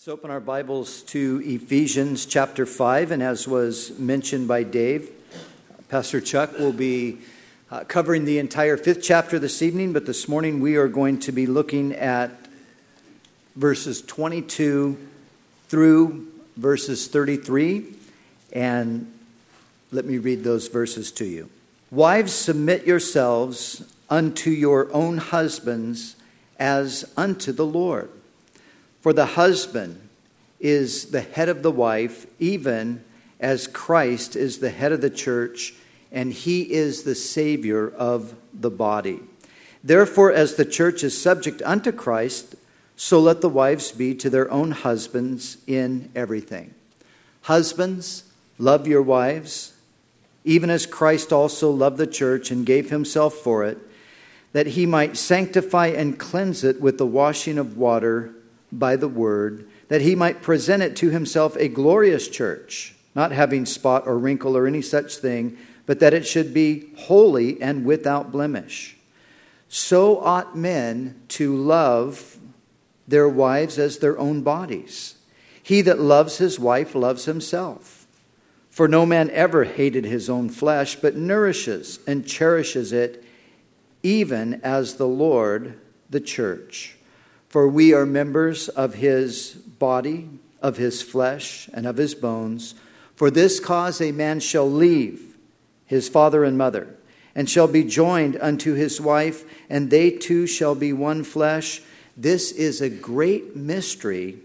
Let's open our Bibles to Ephesians chapter 5, and as was mentioned by Dave, Pastor Chuck will be covering the entire 5th chapter this evening, but this morning we are going to be looking at verses 22 through verses 33, and let me read those verses to you. Wives, submit yourselves unto your own husbands as unto the Lord. For the husband is the head of the wife, even as Christ is the head of the church, and he is the Savior of the body. Therefore, as the church is subject unto Christ, so let the wives be to their own husbands in everything. Husbands, love your wives, even as Christ also loved the church and gave himself for it, that he might sanctify and cleanse it with the washing of water by the word, that he might present it to himself a glorious church, not having spot or wrinkle or any such thing, but that it should be holy and without blemish. So ought men to love their wives as their own bodies. He that loves his wife loves himself. For no man ever hated his own flesh, but nourishes and cherishes it, even as the Lord the church. For we are members of his body, of his flesh, and of his bones. For this cause a man shall leave his father and mother, and shall be joined unto his wife, and they two shall be one flesh. This is a great mystery,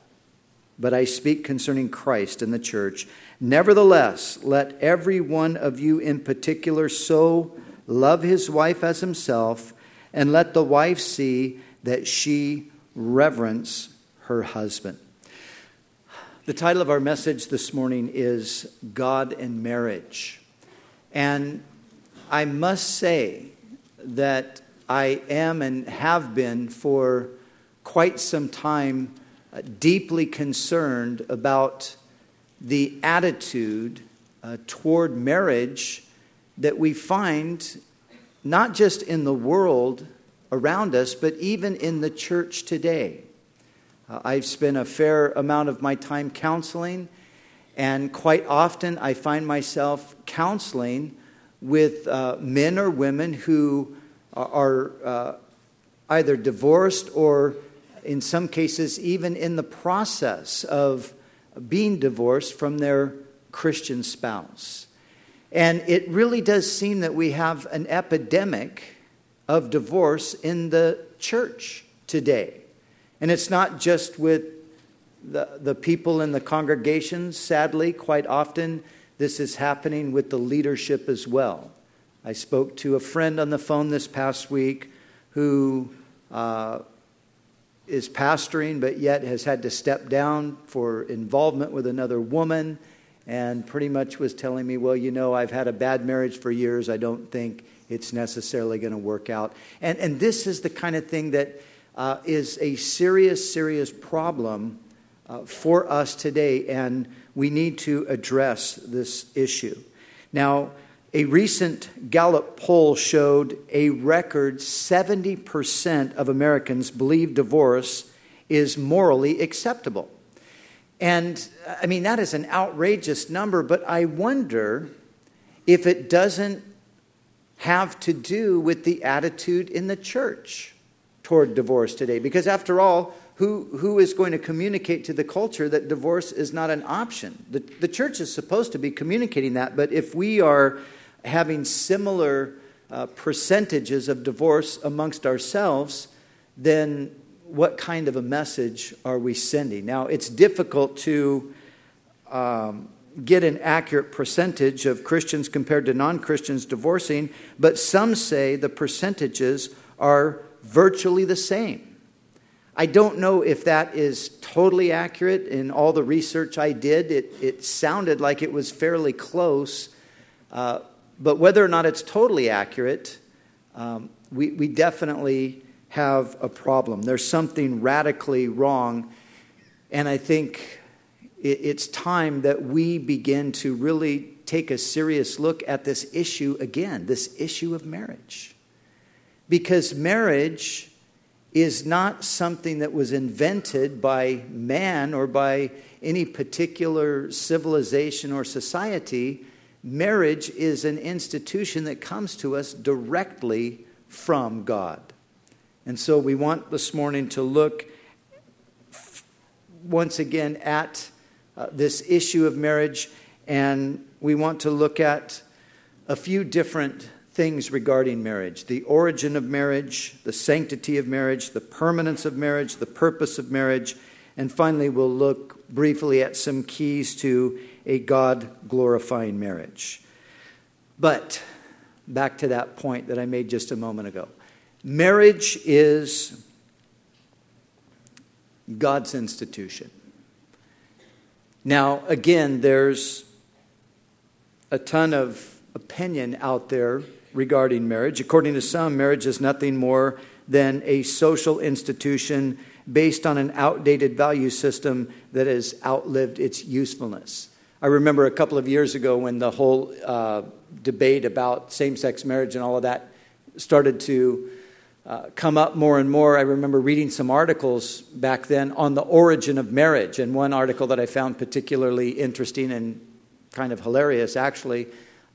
but I speak concerning Christ and the church. Nevertheless, let every one of you in particular so love his wife as himself, and let the wife see that she reverence her husband. The title of our message this morning is God and Marriage. And I must say that I am and have been for quite some time deeply concerned about the attitude toward marriage that we find not just in the world around us, but even in the church today. I've spent a fair amount of my time counseling, and quite often I find myself counseling with men or women who are either divorced or in some cases even in the process of being divorced from their Christian spouse. And it really does seem that we have an epidemic of divorce in the church today. And it's not just with the people in the congregations. Sadly, quite often this is happening with the leadership as well. I spoke to a friend on the phone this past week who is pastoring but yet has had to step down for involvement with another woman, and pretty much was telling me, well, you know, I've had a bad marriage for years. I don't think it's necessarily going to work out. And this is the kind of thing that is a serious problem for us today, and we need to address this issue. Now, a recent Gallup poll showed a record 70% of Americans believe divorce is morally acceptable. And, I mean, that is an outrageous number, but I wonder if it doesn't have to do with the attitude in the church toward divorce today. Because after all, who is going to communicate to the culture that divorce is not an option? The church is supposed to be communicating that, but if we are having similar percentages of divorce amongst ourselves, then what kind of a message are we sending? Now, it's difficult to get an accurate percentage of Christians compared to non-Christians divorcing, but some say the percentages are virtually the same. I don't know if that is totally accurate. In all the research I did, it sounded like it was fairly close, but whether or not it's totally accurate, we definitely have a problem. There's something radically wrong, and I think it's time that we begin to really take a serious look at this issue again, this issue of marriage. Because marriage is not something that was invented by man or by any particular civilization or society. Marriage is an institution that comes to us directly from God. And so we want this morning to look once again at this issue of marriage, and we want to look at a few different things regarding marriage: the origin of marriage, the sanctity of marriage, the permanence of marriage, the purpose of marriage, and finally we'll look briefly at some keys to a God-glorifying marriage. But back to that point that I made just a moment ago. Marriage is God's institution. Now, again, there's a ton of opinion out there regarding marriage. According to some, marriage is nothing more than a social institution based on an outdated value system that has outlived its usefulness. I remember a couple of years ago when the whole debate about same-sex marriage and all of that started to come up more and more. I remember reading some articles back then on the origin of marriage, and one article that I found particularly interesting and kind of hilarious actually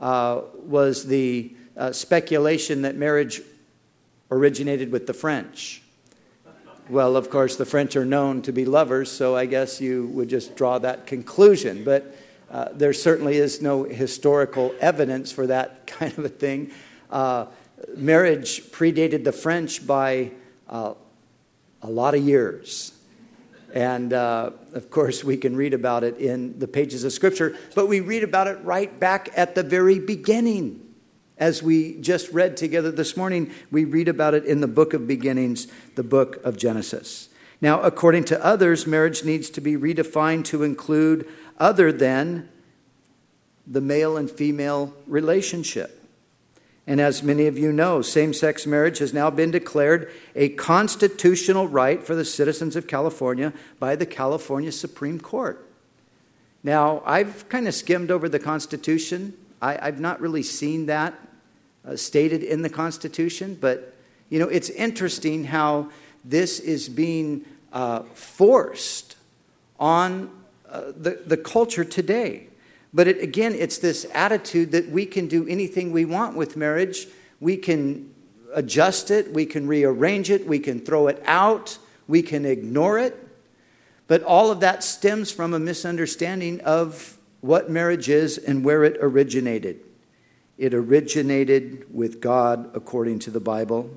was the speculation that marriage originated with the French. Well, of course, the French are known to be lovers, so I guess you would just draw that conclusion. But there certainly is no historical evidence for that kind of a thing. Marriage predated the French by a lot of years. And, of course, we can read about it in the pages of Scripture, but we read about it right back at the very beginning. As we just read together this morning, we read about it in the book of beginnings, the book of Genesis. Now, according to others, marriage needs to be redefined to include other than the male and female relationship. And as many of you know, same-sex marriage has now been declared a constitutional right for the citizens of California by the California Supreme Court. Now, I've kind of skimmed over the Constitution. I've not really seen that stated in the Constitution, but, it's interesting how this is being forced on the culture today. But it's this attitude that we can do anything we want with marriage. We can adjust it, we can rearrange it, we can throw it out, we can ignore it. But all of that stems from a misunderstanding of what marriage is and where it originated. It originated with God, according to the Bible.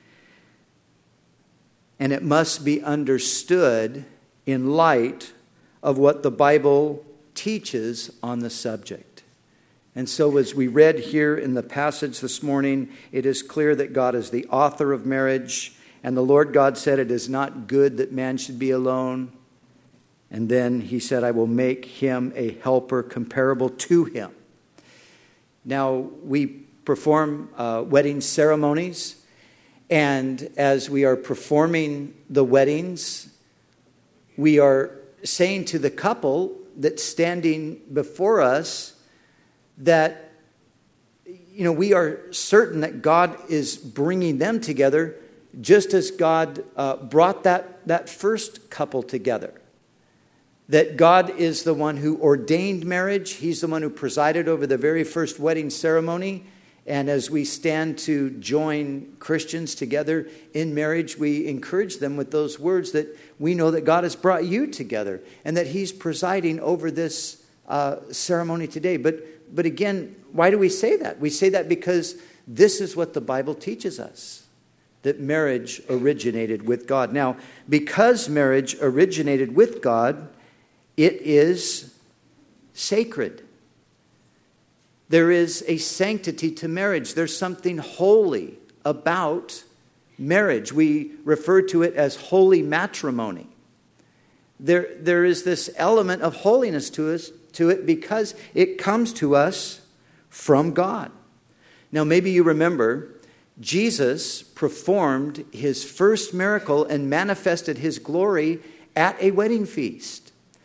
And it must be understood in light of what the Bible teaches on the subject. And so as we read here in the passage this morning, it is clear that God is the author of marriage. And the Lord God said, "It is not good that man should be alone." And then he said, "I will make him a helper comparable to him." Now, we perform wedding ceremonies, and as we are performing the weddings, we are saying to the couple that's standing before us that, we are certain that God is bringing them together just as God brought that first couple together. That God is the one who ordained marriage. He's the one who presided over the very first wedding ceremony. And as we stand to join Christians together in marriage, we encourage them with those words that we know that God has brought you together and that He's presiding over this ceremony today. But again, why do we say that? We say that because this is what the Bible teaches us, that marriage originated with God. Now, because marriage originated with God, it is sacred. There is a sanctity to marriage. There's something holy about marriage. We refer to it as holy matrimony. There is this element of holiness to it because it comes to us from God. Now, maybe you remember Jesus performed his first miracle and manifested his glory at a wedding feast.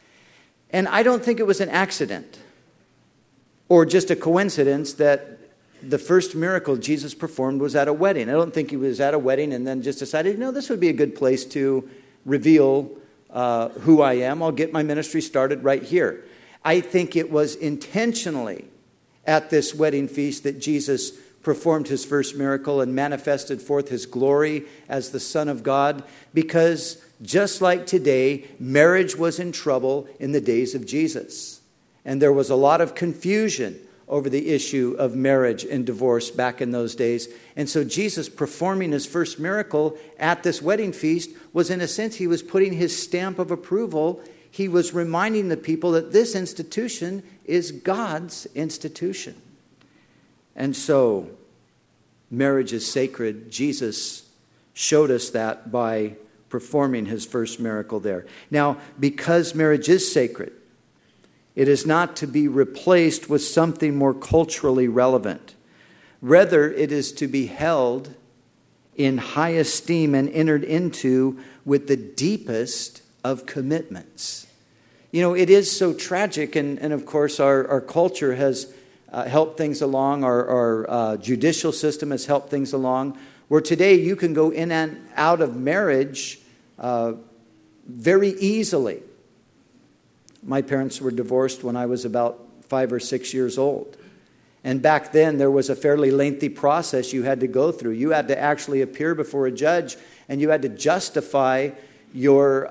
And I don't think it was an accident or just a coincidence that the first miracle Jesus performed was at a wedding. I don't think he was at a wedding and then just decided, this would be a good place to reveal who I am. I'll get my ministry started right here. I think it was intentionally at this wedding feast that Jesus performed his first miracle and manifested forth his glory as the Son of God, because just like today, marriage was in trouble in the days of Jesus. And there was a lot of confusion over the issue of marriage and divorce back in those days. And so Jesus performing his first miracle at this wedding feast was, in a sense, he was putting his stamp of approval. He was reminding the people that this institution is God's institution. And so marriage is sacred. Jesus showed us that by performing his first miracle there. Now, because marriage is sacred, it is not to be replaced with something more culturally relevant. Rather, it is to be held in high esteem and entered into with the deepest of commitments. It is so tragic, and of course our culture has helped things along. Our judicial system has helped things along, where today you can go in and out of marriage very easily. My parents were divorced when I was about 5 or 6 years old. And back then, there was a fairly lengthy process you had to go through. You had to actually appear before a judge, and you had to justify your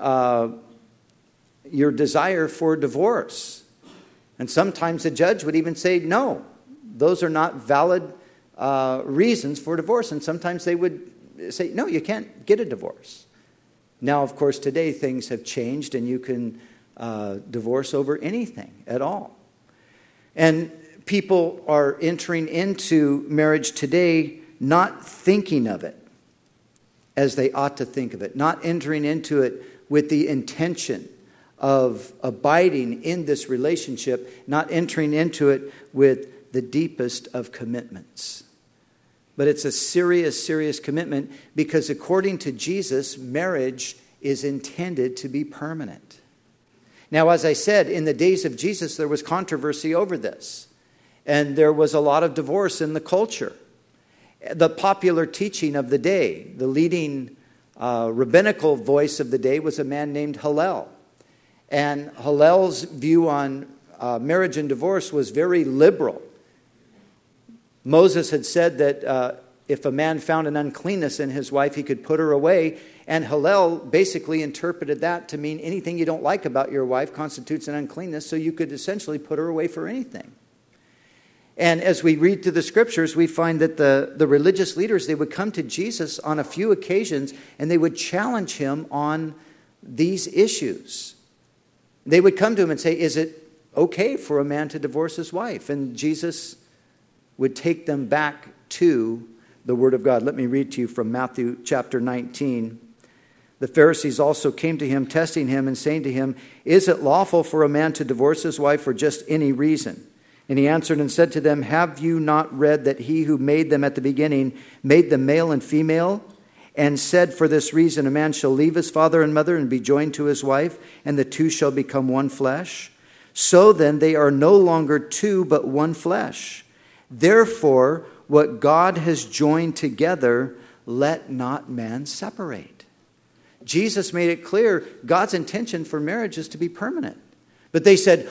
desire for divorce. And sometimes the judge would even say, no, those are not valid reasons for divorce. And sometimes they would say, no, you can't get a divorce. Now, of course, today things have changed, and you can divorce over anything at all. And people are entering into marriage today not thinking of it as they ought to think of it, not entering into it with the intention of abiding in this relationship, not entering into it with the deepest of commitments. But it's a serious, serious commitment, because according to Jesus, marriage is intended to be permanent. Now, as I said, in the days of Jesus, there was controversy over this. And there was a lot of divorce in the culture. The popular teaching of the day, the leading rabbinical voice of the day, was a man named Hillel. And Hillel's view on marriage and divorce was very liberal. Moses had said that if a man found an uncleanness in his wife, he could put her away. And Hillel basically interpreted that to mean anything you don't like about your wife constitutes an uncleanness, so you could essentially put her away for anything. And as we read through the scriptures, we find that the religious leaders, they would come to Jesus on a few occasions, and they would challenge him on these issues. They would come to him and say, is it okay for a man to divorce his wife? And Jesus would take them back to the Word of God. Let me read to you from Matthew chapter 19. The Pharisees also came to him, testing him and saying to him, is it lawful for a man to divorce his wife for just any reason? And he answered and said to them, have you not read that he who made them at the beginning made them male and female, and said, for this reason a man shall leave his father and mother and be joined to his wife, and the two shall become one flesh? So then they are no longer two, but one flesh. Therefore, what God has joined together, let not man separate. Jesus made it clear God's intention for marriage is to be permanent. But they said,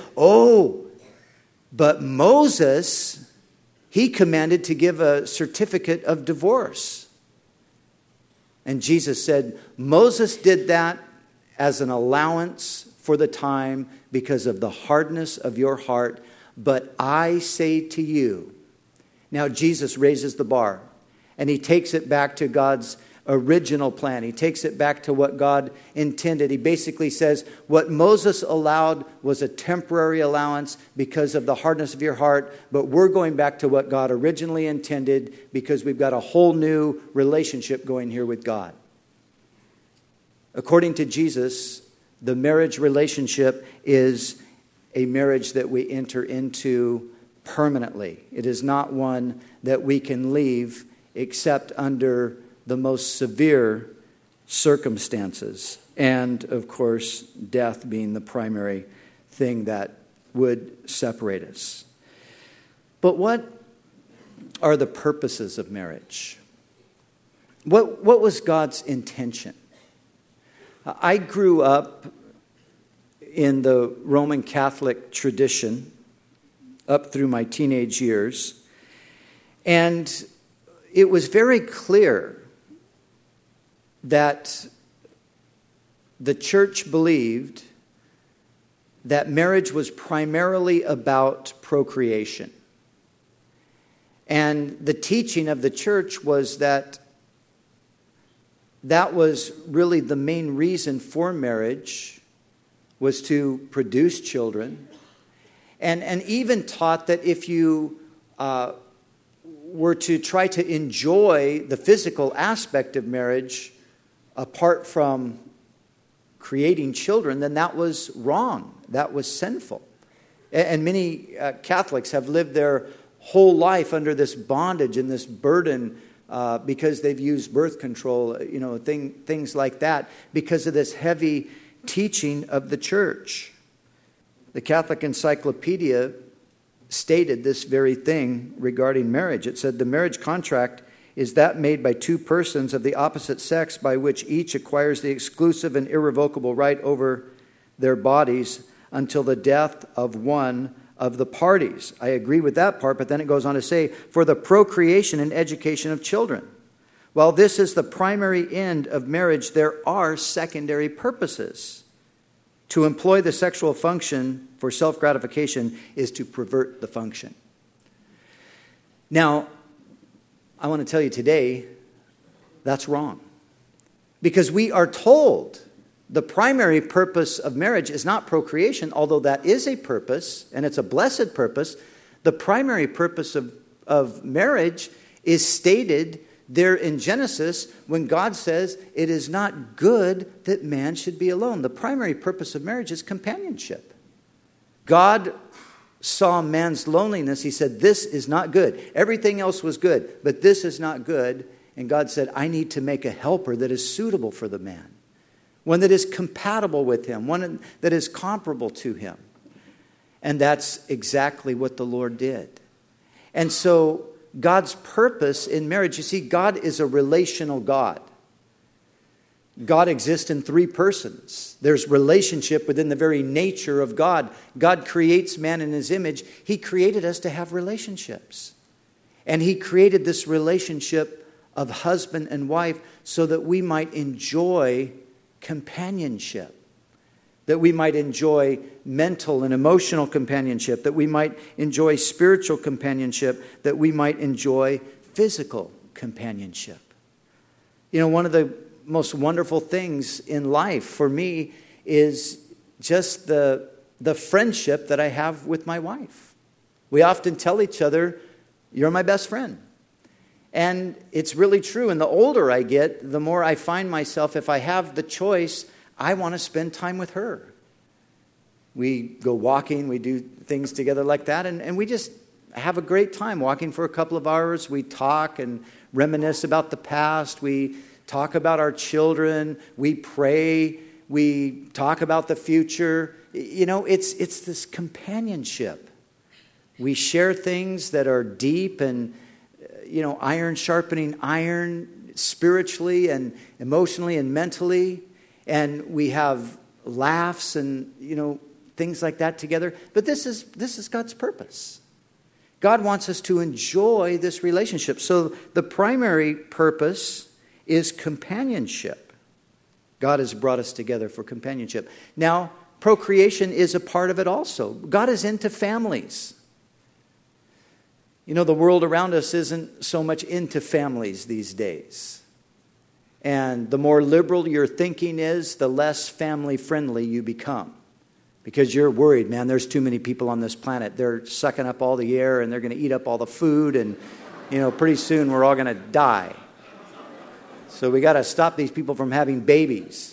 but Moses, he commanded to give a certificate of divorce. And Jesus said, Moses did that as an allowance for the time because of the hardness of your heart. But I say to you, now Jesus raises the bar, and he takes it back to God's original plan. He takes it back to what God intended. He basically says what Moses allowed was a temporary allowance because of the hardness of your heart, but we're going back to what God originally intended because we've got a whole new relationship going here with God. According to Jesus, the marriage relationship is a marriage that we enter into permanently. It is not one that we can leave except under the most severe circumstances. And, of course, death being the primary thing that would separate us. But what are the purposes of marriage? What was God's intention? I grew up in the Roman Catholic tradition up through my teenage years, and it was very clear that the church believed that marriage was primarily about procreation. And the teaching of the church was that was really the main reason for marriage, was to produce children. And even taught that if you were to try to enjoy the physical aspect of marriage apart from creating children, then that was wrong. That was sinful. And many Catholics have lived their whole life under this bondage and this burden because they've used birth control, things like that, because of this heavy teaching of the church. The Catholic Encyclopedia stated this very thing regarding marriage. It said, the marriage contract is that made by two persons of the opposite sex by which each acquires the exclusive and irrevocable right over their bodies until the death of one of the parties. I agree with that part, but then it goes on to say, for the procreation and education of children. While this is the primary end of marriage, there are secondary purposes. To employ the sexual function for self-gratification is to pervert the function. Now, I want to tell you today, that's wrong. Because we are told the primary purpose of marriage is not procreation, although that is a purpose, and it's a blessed purpose. The primary purpose of marriage is stated there in Genesis when God says it is not good that man should be alone. The primary purpose of marriage is companionship. God saw man's loneliness. He said, this is not good. Everything else was good, but this is not good. And God said, I need to make a helper that is suitable for the man. One that is compatible with him. One that is comparable to him. And that's exactly what the Lord did. And so God's purpose in marriage, you see, God is a relational God. God exists in three persons. There's relationship within the very nature of God. God creates man in his image. He created us to have relationships. And he created this relationship of husband and wife so that we might enjoy companionship. That we might enjoy mental and emotional companionship. That we might enjoy spiritual companionship. That we might enjoy physical companionship. You know, one of the most wonderful things in life for me is just the friendship that I have with my wife. We often tell each other, you're my best friend. And it's really true. And the older I get, the more I find myself, if I have the choice, I want to spend time with her. We go walking, we do things together like that, and we just have a great time walking for a couple of hours. We talk and reminisce about the past. We talk about our children. We pray. We talk about the future. You know, it's this companionship. We share things that are deep and, iron sharpening iron spiritually and emotionally and mentally. And we have laughs and, things like that together. But this is God's purpose. God wants us to enjoy this relationship. So the primary purpose is companionship. God has brought us together for companionship. Now, procreation is a part of it also. God is into families. The world around us isn't so much into families these days. And the more liberal your thinking is, the less family friendly you become. Because you're worried, man, there's too many people on this planet. They're sucking up all the air and they're going to eat up all the food. And, pretty soon we're all going to die. So we got to stop these people from having babies.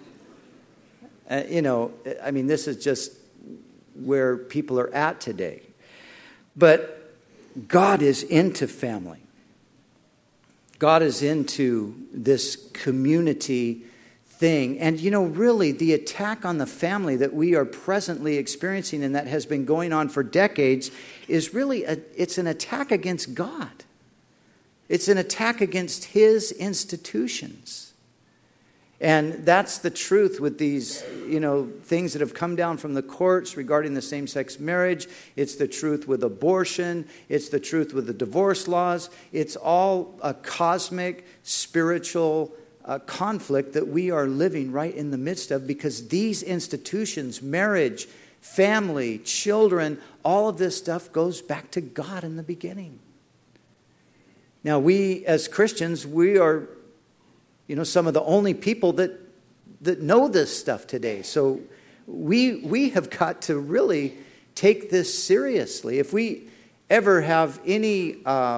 This is just where people are at today. But God is into family. God is into this community thing. And, really, the attack on the family that we are presently experiencing and that has been going on for decades is really, it's an attack against God. It's an attack against His institutions. And that's the truth with these, things that have come down from the courts regarding the same-sex marriage. It's the truth with abortion. It's the truth with the divorce laws. It's all a cosmic, spiritual conflict that we are living right in the midst of, because these institutions, marriage, family, children, all of this stuff goes back to God in the beginning. Now, we as Christians, we are some of the only people that know this stuff today. So we have got to really take this seriously. If we ever have any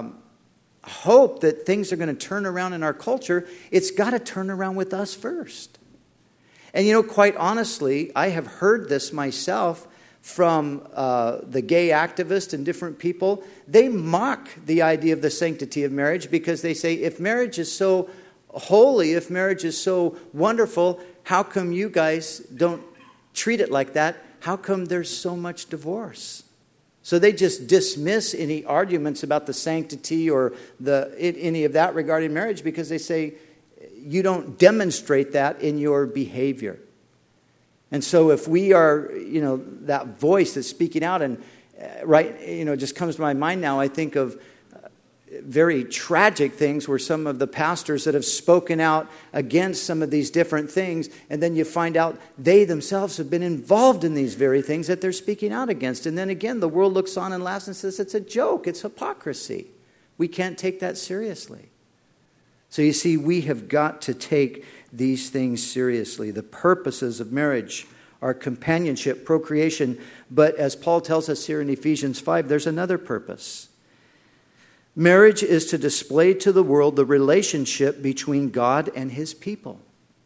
hope that things are going to turn around in our culture, it's got to turn around with us first. And quite honestly, I have heard this myself from the gay activists and different people. They mock the idea of the sanctity of marriage because they say, if marriage is so holy, if marriage is so wonderful, how come you guys don't treat it like that? How come there's so much divorce? So they just dismiss any arguments about the sanctity or any of that regarding marriage because they say you don't demonstrate that in your behavior. And so if we are, that voice that's speaking out, and just comes to my mind now, I think of very tragic things where some of the pastors that have spoken out against some of these different things, and then you find out they themselves have been involved in these very things that they're speaking out against. And then again, the world looks on and laughs and says, it's a joke, it's hypocrisy. We can't take that seriously. So you see, we have got to take these things seriously. The purposes of marriage are companionship, procreation, but as Paul tells us here in Ephesians 5, there's another purpose. Marriage is to display to the world the relationship between God and His people.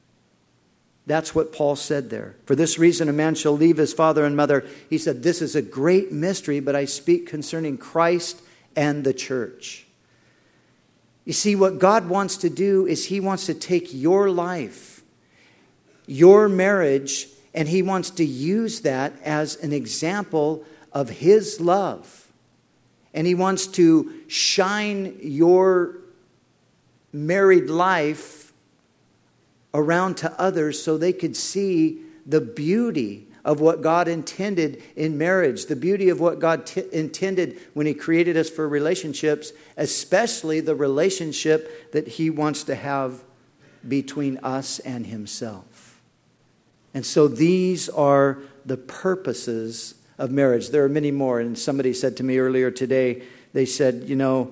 That's what Paul said there. For this reason, a man shall leave his father and mother. He said, this is a great mystery, but I speak concerning Christ and the church. You see, what God wants to do is He wants to take your life, your marriage, and He wants to use that as an example of His love. And He wants to shine your married life around to others so they could see the beauty of what God intended in marriage, the beauty of what God intended when He created us for relationships, especially the relationship that He wants to have between us and Himself. And so these are the purposes of marriage. There are many more. And somebody said to me earlier today, they said,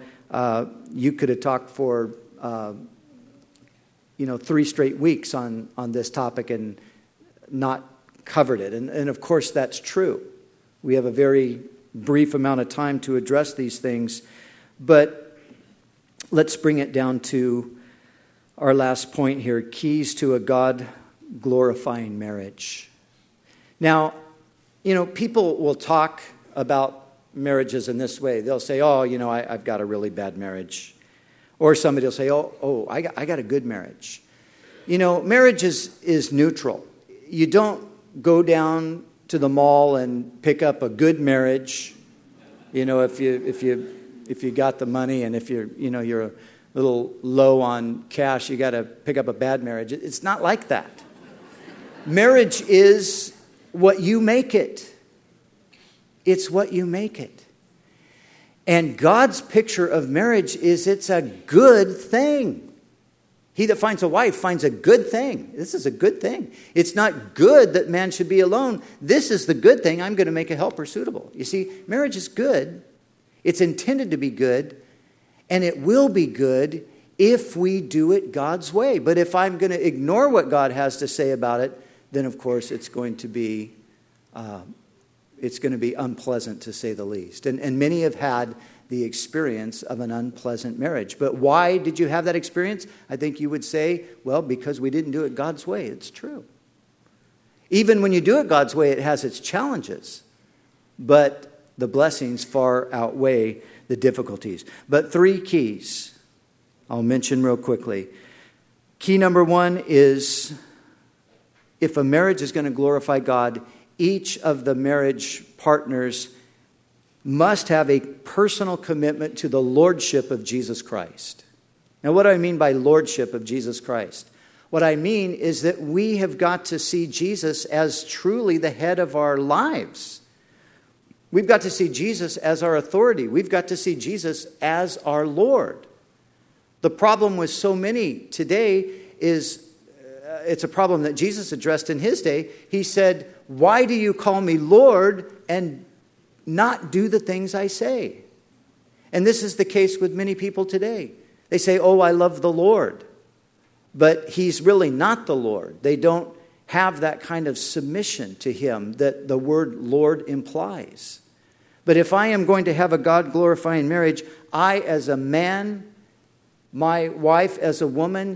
you could have talked for, 3 straight weeks on this topic and not covered it. And of course, that's true. We have a very brief amount of time to address these things. But let's bring it down to our last point here, keys to a God-glorifying marriage. Now, people will talk about marriages in this way. They'll say, I've got a really bad marriage. Or somebody will say, I got a good marriage. Marriage is neutral. You don't go down to the mall and pick up a good marriage. If you got the money, and if you're a little low on cash, you got to pick up a bad marriage. It's not like that. Marriage is what you make it. It's what you make it. And God's picture of marriage is it's a good thing. He that finds a wife finds a good thing. This is a good thing. It's not good that man should be alone. This is the good thing. I'm going to make a helper suitable. You see, marriage is good. It's intended to be good. And it will be good if we do it God's way. But if I'm going to ignore what God has to say about it, then of course it's going to be unpleasant, to say the least. And many have had the experience of an unpleasant marriage. But why did you have that experience? I think you would say, well, because we didn't do it God's way. It's true. Even when you do it God's way, it has its challenges. But the blessings far outweigh the difficulties. But 3 keys I'll mention real quickly. Key number 1 is if a marriage is going to glorify God, each of the marriage partners must have a personal commitment to the lordship of Jesus Christ. Now, what do I mean by lordship of Jesus Christ? What I mean is that we have got to see Jesus as truly the head of our lives. We've got to see Jesus as our authority. We've got to see Jesus as our Lord. The problem with so many today is it's a problem that Jesus addressed in his day. He said, "Why do you call me Lord and not do the things I say?" And this is the case with many people today. They say, "Oh, I love the Lord." But he's really not the Lord. They don't have that kind of submission to him that the word Lord implies. But if I am going to have a God-glorifying marriage, I as a man, my wife as a woman,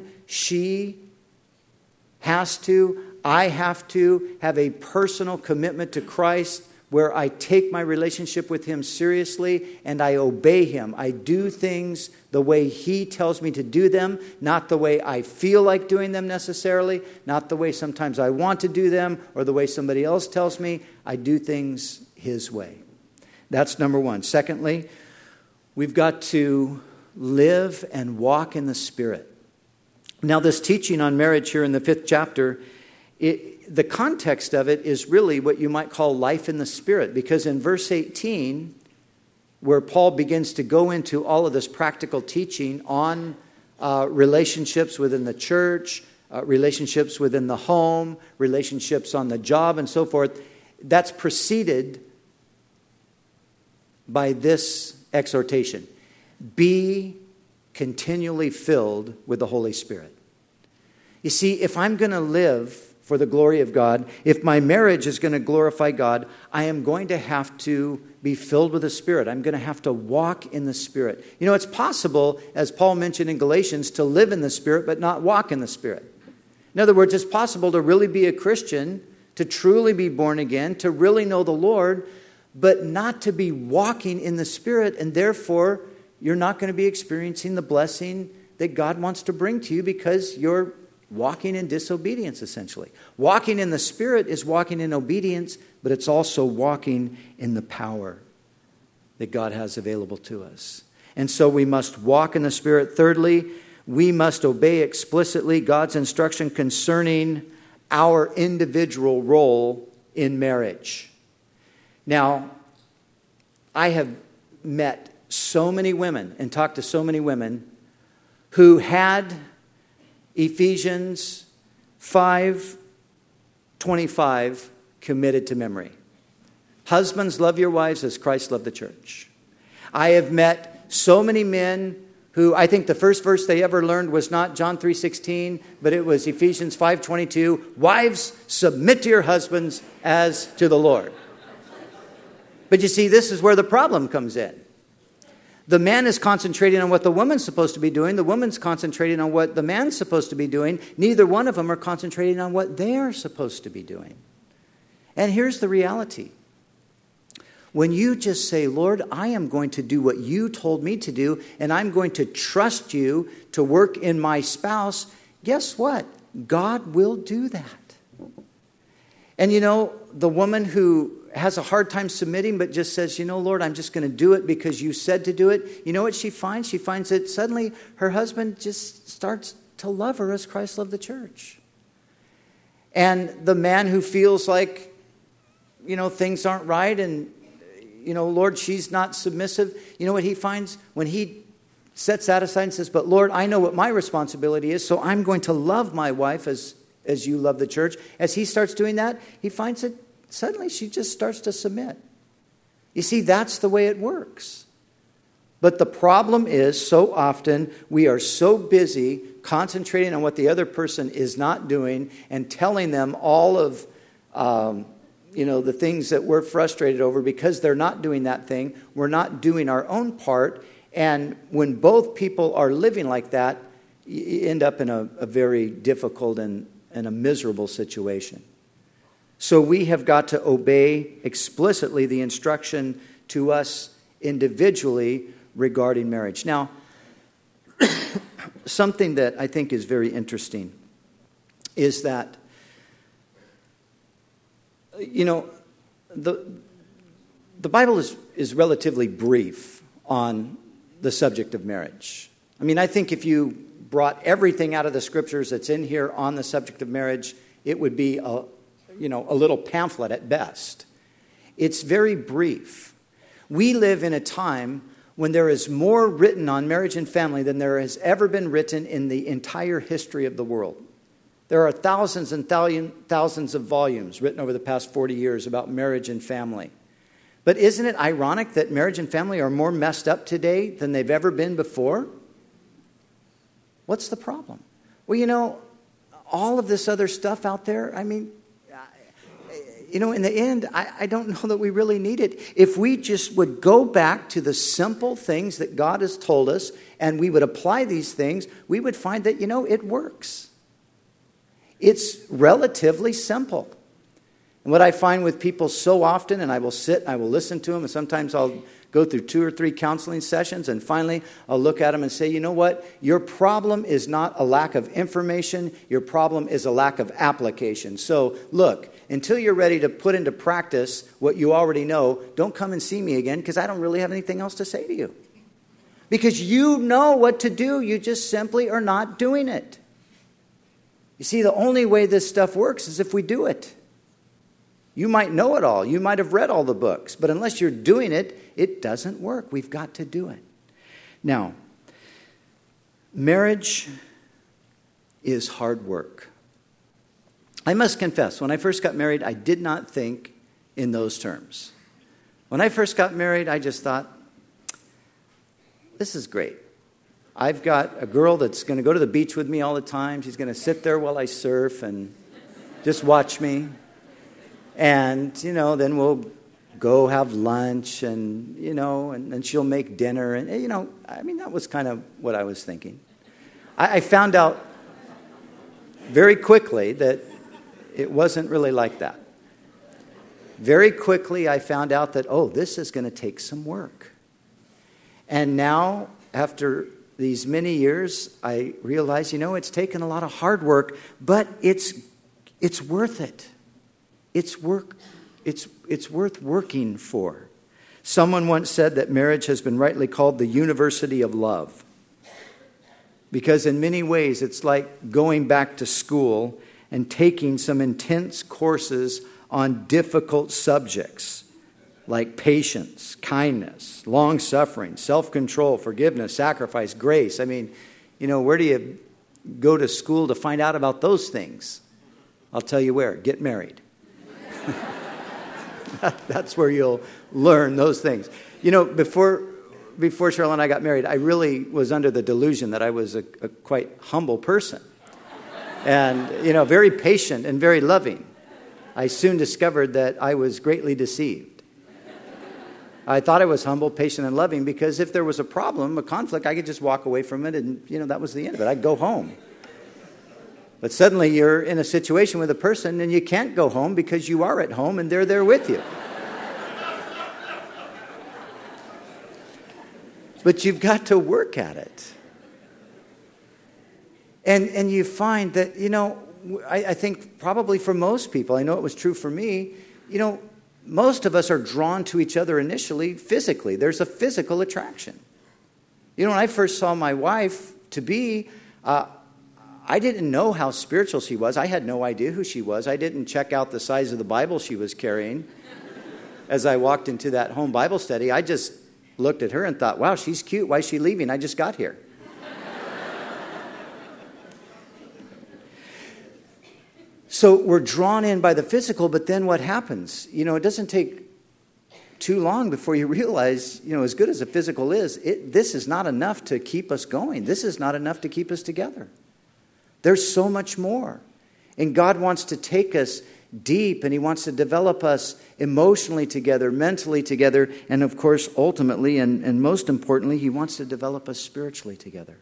I have to have a personal commitment to Christ where I take my relationship with him seriously and I obey him. I do things the way he tells me to do them, not the way I feel like doing them necessarily, not the way sometimes I want to do them or the way somebody else tells me. I do things his way. That's number one. Secondly, we've got to live and walk in the Spirit. Now, this teaching on marriage here in the 5th chapter, the context of it is really what you might call life in the Spirit. Because in verse 18, where Paul begins to go into all of this practical teaching on relationships within the church, relationships within the home, relationships on the job, and so forth, that's preceded by this exhortation. Be continually filled with the Holy Spirit. You see, if I'm going to live for the glory of God, if my marriage is going to glorify God, I am going to have to be filled with the Spirit. I'm going to have to walk in the Spirit. You know, it's possible, as Paul mentioned in Galatians, to live in the Spirit but not walk in the Spirit. In other words, it's possible to really be a Christian, to truly be born again, to really know the Lord, but not to be walking in the Spirit, and therefore you're not going to be experiencing the blessing that God wants to bring to you because you're walking in disobedience, essentially. Walking in the Spirit is walking in obedience, but it's also walking in the power that God has available to us. And so we must walk in the Spirit. Thirdly, we must obey explicitly God's instruction concerning our individual role in marriage. Now, I have met so many women and talked to so many women who had Ephesians 5:25 committed to memory. Husbands, love your wives as Christ loved the church. I have met so many men who I think the first verse they ever learned was not John 3:16, but it was Ephesians 5:22. Wives, submit to your husbands as to the Lord. But you see, this is where the problem comes in. The man is concentrating on what the woman's supposed to be doing. The woman's concentrating on what the man's supposed to be doing. Neither one of them are concentrating on what they're supposed to be doing. And here's the reality. When you just say, Lord, I am going to do what you told me to do, and I'm going to trust you to work in my spouse, guess what? God will do that. And you know, the woman who has a hard time submitting but just says, you know, Lord, I'm just going to do it because you said to do it. You know what she finds? She finds that suddenly her husband just starts to love her as Christ loved the church. And the man who feels like, you know, things aren't right and, you know, Lord, she's not submissive. You know what he finds? When he sets that aside and says, but Lord, I know what my responsibility is, so I'm going to love my wife as you love the church. As he starts doing that, he finds that suddenly she just starts to submit. You see, that's the way it works. But the problem is, so often we are so busy concentrating on what the other person is not doing and telling them all of the things that we're frustrated over because they're not doing that thing. We're not doing our own part. And when both people are living like that, you end up in a very difficult and a miserable situation. So we have got to obey explicitly the instruction to us individually regarding marriage. Now, something that I think is very interesting is that you know, the Bible is relatively brief on the subject of marriage. I mean, I think if you brought everything out of the scriptures that's in here on the subject of marriage, it would be a little pamphlet at best. It's very brief. We live in a time when there is more written on marriage and family than there has ever been written in the entire history of the world. There are thousands and thousands of volumes written over the past 40 years about marriage and family. But isn't it ironic that marriage and family are more messed up today than they've ever been before? What's the problem? Well, all of this other stuff out there, I mean, in the end, I don't know that we really need it. If we just would go back to the simple things that God has told us and we would apply these things, we would find that, it works. It's relatively simple. And what I find with people so often, and I will sit, I will listen to them, and sometimes I'll go through 2 or 3 counseling sessions, and finally I'll look at them and say, you know what? Your problem is not a lack of information. Your problem is a lack of application. So look, until you're ready to put into practice what you already know, don't come and see me again because I don't really have anything else to say to you. Because you know what to do. You just simply are not doing it. You see, the only way this stuff works is if we do it. You might know it all. You might have read all the books. But unless you're doing it, it doesn't work. We've got to do it. Now, marriage is hard work. I must confess, when I first got married, I did not think in those terms. When I first got married, I just thought, this is great. I've got a girl that's going to go to the beach with me all the time. She's going to sit there while I surf and just watch me. And, then we'll go have lunch and, and she'll make dinner. And, that was kind of what I was thinking. I found out very quickly that it wasn't really like that. Very quickly, I found out that, this is going to take some work. And now, after these many years, I realize, it's taken a lot of hard work, but it's worth it. It's worth working for. Someone once said that marriage has been rightly called the university of love. Because in many ways, it's like going back to school and taking some intense courses on difficult subjects like patience, kindness, long-suffering, self-control, forgiveness, sacrifice, grace. I mean, where do you go to school to find out about those things? I'll tell you where. Get married. That's where you'll learn those things. Before Cheryl and I got married, I really was under the delusion that I was a quite humble person. And, very patient and very loving. I soon discovered that I was greatly deceived. I thought I was humble, patient, and loving because if there was a problem, a conflict, I could just walk away from it and, that was the end of it. I'd go home. But suddenly you're in a situation with a person and you can't go home because you are at home and they're there with you. But you've got to work at it. And you find that, I think probably for most people, I know it was true for me, most of us are drawn to each other initially physically. There's a physical attraction. When I first saw my wife to be, I didn't know how spiritual she was. I had no idea who she was. I didn't check out the size of the Bible she was carrying. As I walked into that home Bible study, I just looked at her and thought, wow, she's cute. Why is she leaving? I just got here. So we're drawn in by the physical, but then what happens? It doesn't take too long before you realize, as good as the physical is, this is not enough to keep us going. This is not enough to keep us together. There's so much more. And God wants to take us deep, and He wants to develop us emotionally together, mentally together, and of course, ultimately, and most importantly, He wants to develop us spiritually together.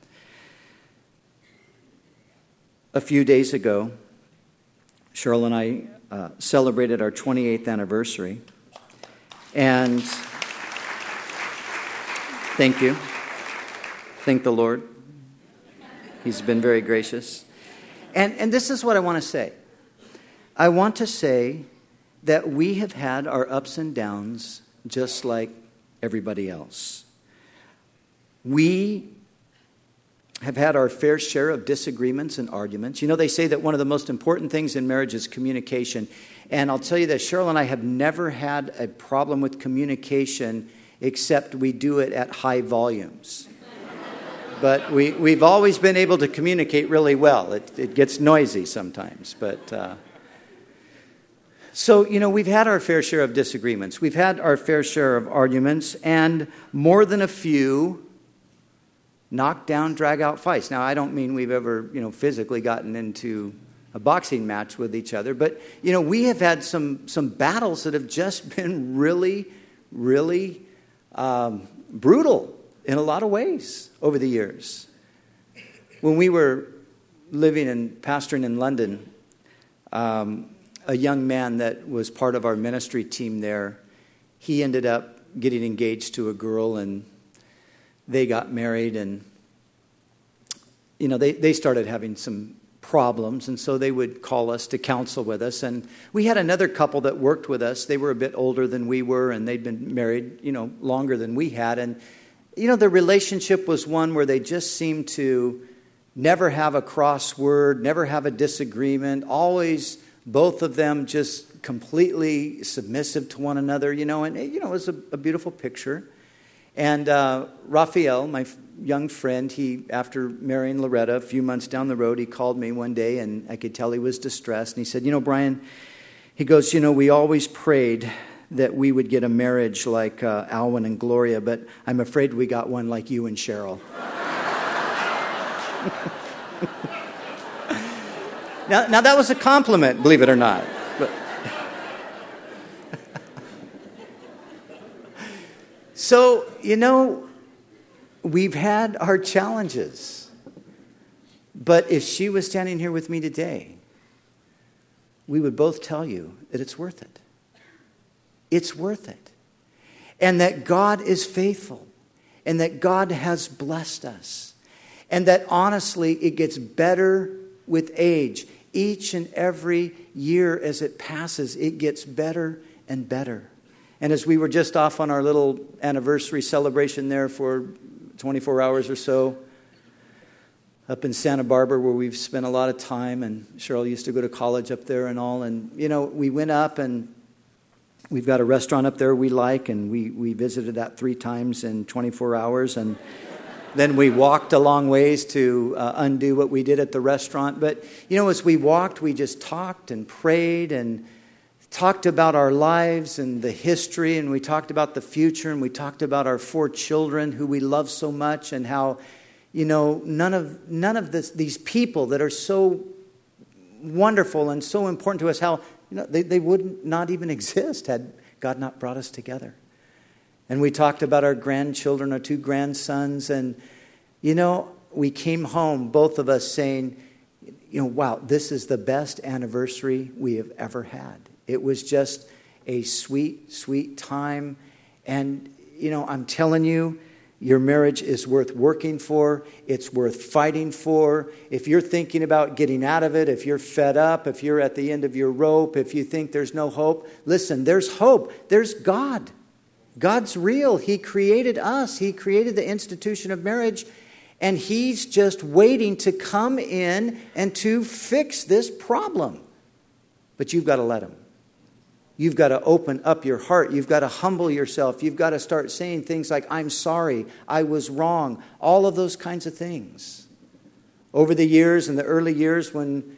A few days ago, Cheryl and I celebrated our 28th anniversary. And thank you. Thank the Lord. He's been very gracious. And this is what I want to say. I want to say that we have had our ups and downs just like everybody else. We have had our fair share of disagreements and arguments. You know, they say that one of the most important things in marriage is communication. And I'll tell you that Cheryl and I have never had a problem with communication, except we do it at high volumes. But we've always been able to communicate really well. It gets noisy sometimes. But so, you know, we've had our fair share of disagreements. We've had our fair share of arguments, and more than a few knock-down, drag-out fights. Now, I don't mean we've ever, physically gotten into a boxing match with each other, but, we have had some battles that have just been really, really brutal in a lot of ways over the years. When we were living and pastoring in London, a young man that was part of our ministry team there, he ended up getting engaged to a girl, and they got married, and, they started having some problems, and so they would call us to counsel with us. And we had another couple that worked with us. They were a bit older than we were, and they'd been married, longer than we had. And, the relationship was one where they just seemed to never have a cross word, never have a disagreement, always both of them just completely submissive to one another, and, it was a beautiful picture. And Raphael, my young friend, he, after marrying Loretta, a few months down the road, he called me one day, and I could tell he was distressed. And he said, Brian, he goes, we always prayed that we would get a marriage like Alwyn and Gloria, but I'm afraid we got one like you and Cheryl. Now that was a compliment, believe it or not. But so, we've had our challenges. But if she was standing here with me today, we would both tell you that it's worth it. It's worth it. And that God is faithful. And that God has blessed us. And that honestly, it gets better with age. Each and every year as it passes, it gets better and better. And as we were just off on our little anniversary celebration there for 24 hours or so, up in Santa Barbara where we've spent a lot of time, and Cheryl used to go to college up there and all, and we went up, and we've got a restaurant up there we like, and we visited that 3 times in 24 hours, and then we walked a long ways to undo what we did at the restaurant. But, as we walked, we just talked and prayed and talked about our lives and the history, and we talked about the future, and we talked about our 4 children who we love so much, and how, none of these people that are so wonderful and so important to us, how they would not even exist had God not brought us together. And we talked about our grandchildren, our 2 grandsons, and, we came home, both of us saying, wow, this is the best anniversary we have ever had. It was just a sweet, sweet time. And, I'm telling you, your marriage is worth working for. It's worth fighting for. If you're thinking about getting out of it, if you're fed up, if you're at the end of your rope, if you think there's no hope, listen, there's hope. There's God. God's real. He created us. He created the institution of marriage. And He's just waiting to come in and to fix this problem. But you've got to let Him. You've got to open up your heart. You've got to humble yourself. You've got to start saying things like, I'm sorry, I was wrong. All of those kinds of things. Over the years, in the early years when,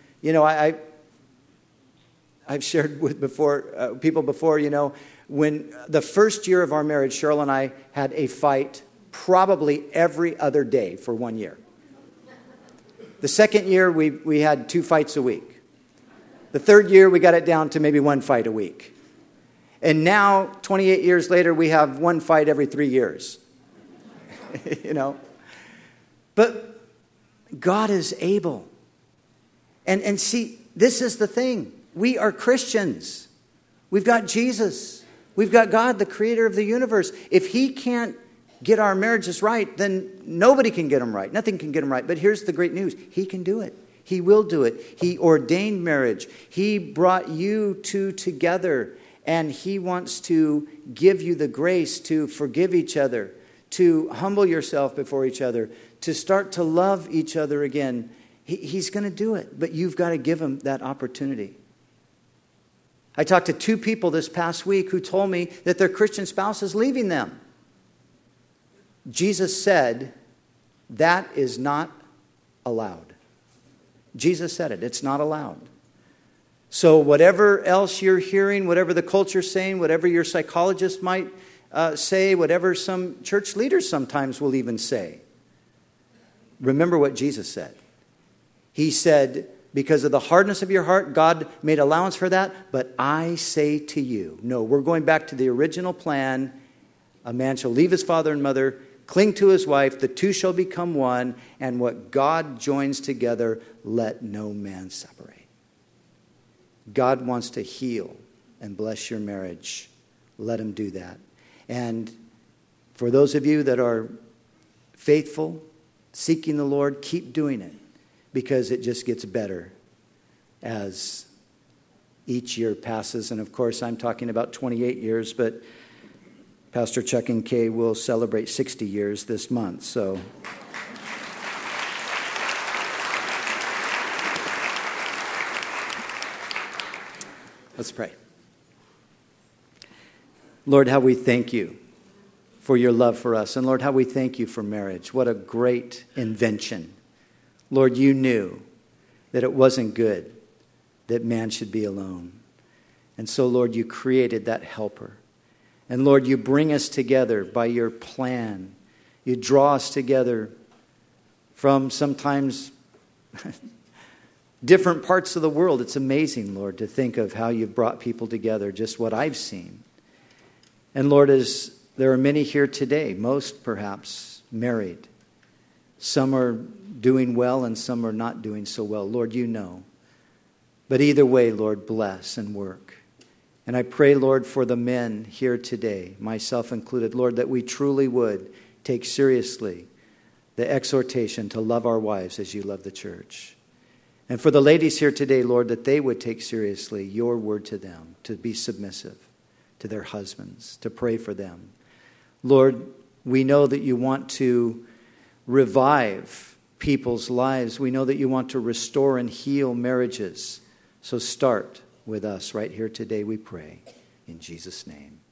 I've shared with people before, when the first year of our marriage, Cheryl and I had a fight probably every other day for 1 year. The second year, we had 2 fights a week. The third year, we got it down to maybe 1 fight a week. And now, 28 years later, we have 1 fight every 3 years. But God is able. And see, this is the thing. We are Christians. We've got Jesus. We've got God, the creator of the universe. If He can't get our marriages right, then nobody can get them right. Nothing can get them right. But here's the great news. He can do it. He will do it. He ordained marriage. He brought you two together, and He wants to give you the grace to forgive each other, to humble yourself before each other, to start to love each other again. He's going to do it, but you've got to give Him that opportunity. I talked to 2 people this past week who told me that their Christian spouse is leaving them. Jesus said, that is not allowed. Jesus said it. It's not allowed. So whatever else you're hearing, whatever the culture's saying, whatever your psychologist might say, whatever some church leaders sometimes will even say, remember what Jesus said. He said, because of the hardness of your heart, God made allowance for that. But I say to you, no, we're going back to the original plan. A man shall leave his father and mother, cling to his wife, the two shall become one, and what God joins together, let no man separate. God wants to heal and bless your marriage. Let Him do that. And for those of you that are faithful, seeking the Lord, keep doing it, because it just gets better as each year passes. And of course, I'm talking about 28 years, but Pastor Chuck and Kay will celebrate 60 years this month. So let's pray. Lord, how we thank You for Your love for us. And Lord, how we thank You for marriage. What a great invention. Lord, You knew that it wasn't good that man should be alone. And so, Lord, You created that helper. And Lord, You bring us together by Your plan. You draw us together from sometimes different parts of the world. It's amazing, Lord, to think of how You've brought people together, just what I've seen. And Lord, as there are many here today, most perhaps married. Some are doing well and some are not doing so well. Lord, You know. But either way, Lord, bless and work. And I pray, Lord, for the men here today, myself included, Lord, that we truly would take seriously the exhortation to love our wives as You love the church. And for the ladies here today, Lord, that they would take seriously Your word to them, to be submissive to their husbands, to pray for them. Lord, we know that You want to revive people's lives. We know that You want to restore and heal marriages. So start with us right here today, we pray. In Jesus' name.